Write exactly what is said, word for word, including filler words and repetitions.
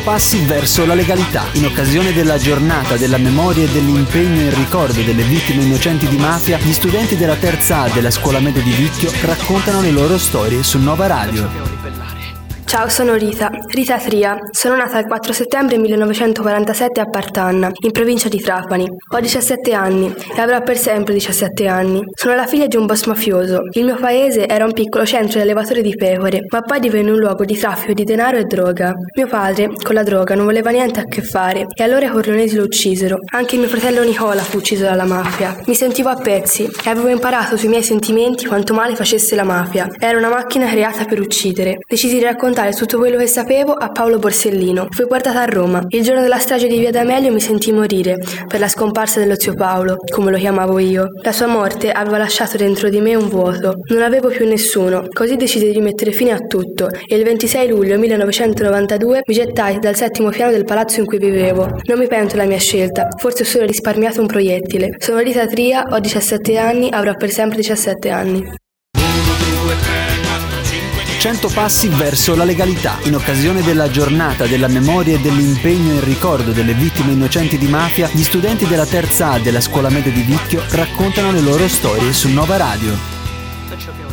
passi verso la legalità. In occasione della giornata della memoria e dell'impegno in ricordo delle vittime innocenti di mafia, gli studenti della terza A della scuola media di Vicchio raccontano le loro storie su Nova Radio. Ciao, sono Rita, Rita Tria. Sono nata il quattro settembre millenovecentoquarantasette a Partanna, in provincia di Trapani. Ho diciassette anni e avrò per sempre diciassette anni. Sono la figlia di un boss mafioso. Il mio paese era un piccolo centro di allevatori di pecore, ma poi divenne un luogo di traffico di denaro e droga. Mio padre, con la droga, non voleva niente a che fare e allora i Corleonesi lo uccisero. Anche mio fratello Nicola fu ucciso dalla mafia. Mi sentivo a pezzi e avevo imparato sui miei sentimenti quanto male facesse la mafia. Era una macchina creata per uccidere. Decisi di raccontare tutto quello che sapevo a Paolo Borsellino. Fui portata a Roma. Il giorno della strage di Via D'Amelio mi sentii morire per la scomparsa dello zio Paolo, come lo chiamavo io. La sua morte aveva lasciato dentro di me un vuoto. Non avevo più nessuno, così decisi di mettere fine a tutto e il ventisei luglio millenovecentonovantadue mi gettai dal settimo piano del palazzo in cui vivevo. Non mi pento la mia scelta, forse ho solo risparmiato un proiettile. Sono Rita Tria, ho diciassette anni, avrò per sempre diciassette anni. cento passi verso la legalità. In occasione della giornata della memoria e dell'impegno in ricordo delle vittime innocenti di mafia, gli studenti della terza A della scuola media di Vicchio raccontano le loro storie su Nova Radio.